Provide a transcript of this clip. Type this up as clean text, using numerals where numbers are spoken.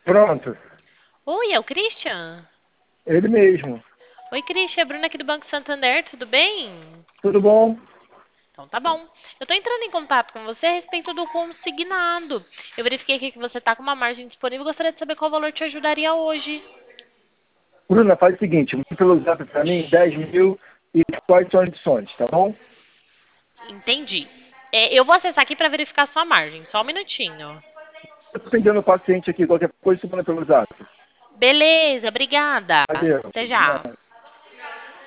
Pronto, Oi, é o Christian? ele mesmo. Oi, Christian, é a Bruna aqui do Banco Santander, tudo bem? Tudo bom? Então tá bom. Eu tô entrando em contato com você a respeito do consignado. Eu verifiquei aqui que você tá com uma margem disponível e gostaria de saber qual valor te ajudaria hoje. Bruna, faz o seguinte, manda pelo zap para mim 10 mil e quais são as opções, tá bom? Entendi. Eu vou acessar aqui para verificar sua margem, só um minutinho. Eu tô atendendo o paciente aqui, qualquer coisa você manda pelo zap. Beleza, obrigada. Adeus. Até já.